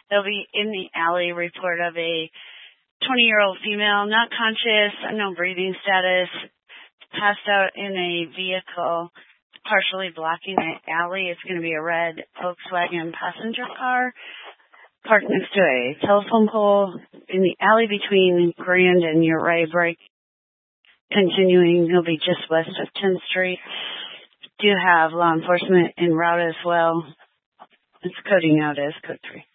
There'll be in the alley report of a 20-year-old female, not conscious, unknown breathing status, passed out in a vehicle partially blocking the alley. It's going to be a red Volkswagen passenger car parked next to a telephone pole in the alley between Grand and Uriah Brake. Continuing, it'll be just west of 10th Street. Do have law enforcement en route as well. It's coding out as code 3.